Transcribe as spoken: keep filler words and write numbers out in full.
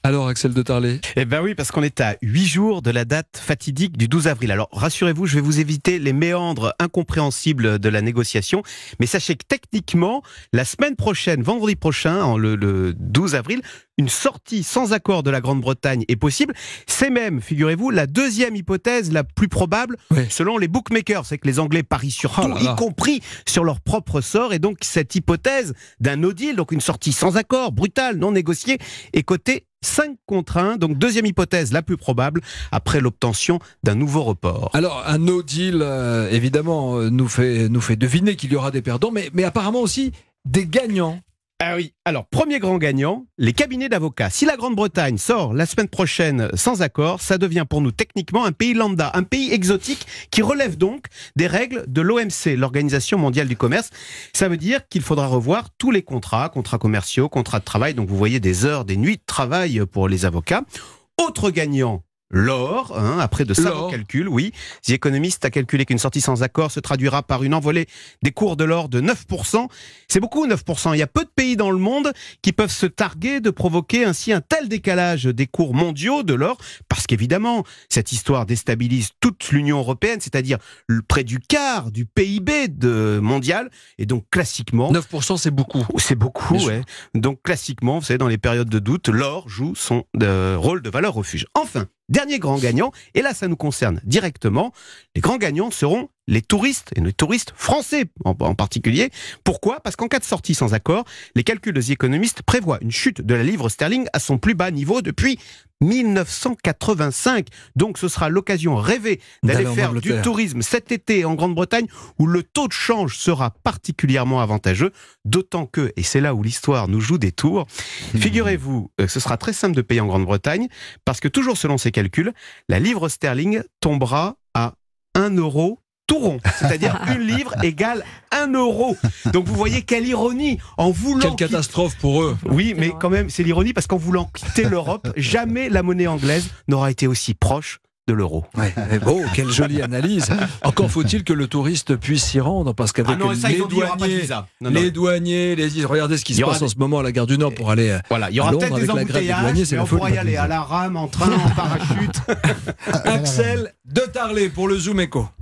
Alors, Axel de Tarlet. Eh ben oui, parce qu'on est à huit jours de la date fatidique du douze avril. Alors, rassurez-vous, je vais vous éviter les méandres incompréhensibles de la négociation. Mais sachez que techniquement, la semaine prochaine, vendredi prochain, le, le douze avril, une sortie sans accord de la Grande-Bretagne est possible. C'est même, figurez-vous, la deuxième hypothèse la plus probable, oui, selon les bookmakers. C'est que les Anglais parient sur tout, oh là là, y compris sur leur propre sort. Et donc, cette hypothèse d'un no deal, donc une sortie sans accord, brutale, non négociée, est cotée cinq contre un, donc deuxième hypothèse la plus probable après l'obtention d'un nouveau report. Alors un no deal, euh, évidemment, euh, nous, fait, nous fait deviner qu'il y aura des perdants, mais, mais apparemment aussi des gagnants. Ah oui, alors premier grand gagnant, les cabinets d'avocats. Si la Grande-Bretagne sort la semaine prochaine sans accord, ça devient pour nous techniquement un pays lambda, un pays exotique qui relève donc des règles de l'O M C, l'Organisation mondiale du commerce. Ça veut dire qu'il faudra revoir tous les contrats, contrats commerciaux, contrats de travail, donc vous voyez des heures, des nuits de travail pour les avocats. Autre gagnant, l'or, hein, après de savants calculs, oui. The Economist a calculé qu'une sortie sans accord se traduira par une envolée des cours de l'or de neuf pour cent. C'est beaucoup, neuf pour cent. Il y a peu de pays dans le monde qui peuvent se targuer de provoquer ainsi un tel décalage des cours mondiaux de l'or, parce qu'évidemment, cette histoire déstabilise toute l'Union européenne, c'est-à-dire près du quart du P I B de mondial, et donc classiquement... neuf pour cent, c'est beaucoup. C'est beaucoup, ouais. Donc classiquement, vous savez, dans les périodes de doute, l'or joue son euh, rôle de valeur refuge. Enfin, dernier grand gagnant, et là ça nous concerne directement, les grands gagnants seront les touristes, et les touristes français en, en particulier. Pourquoi ? Parce qu'en cas de sortie sans accord, les calculs de The Economist prévoient une chute de la livre sterling à son plus bas niveau depuis mille neuf cent quatre-vingt-cinq. Donc ce sera l'occasion rêvée d'aller faire du tourisme cet été en Grande-Bretagne où le taux de change sera particulièrement avantageux, d'autant que, et c'est là où l'histoire nous joue des tours, mmh. figurez-vous que ce sera très simple de payer en Grande-Bretagne parce que toujours selon ces calculs, la livre sterling tombera à un euro tout rond, c'est-à-dire une livre égale un euro. Donc vous voyez quelle ironie, en voulant... Quelle catastrophe quitter... pour eux. Oui, mais quand même, c'est l'ironie, parce qu'en voulant quitter l'Europe, jamais la monnaie anglaise n'aura été aussi proche de l'euro. Ouais, oh, quelle jolie analyse. Encore faut-il que le touriste puisse s'y rendre, parce qu'avec ah non, ça, les, douaniers, non, non. les douaniers, les regardez ce qui se passe des... en ce moment à la gare du Nord pour aller voilà, il y aura à Londres peut-être des avec la grève des douaniers, c'est mais on pourra y aller à la rame, en train, en parachute. Axel de Tarlet pour le Zoom Echo.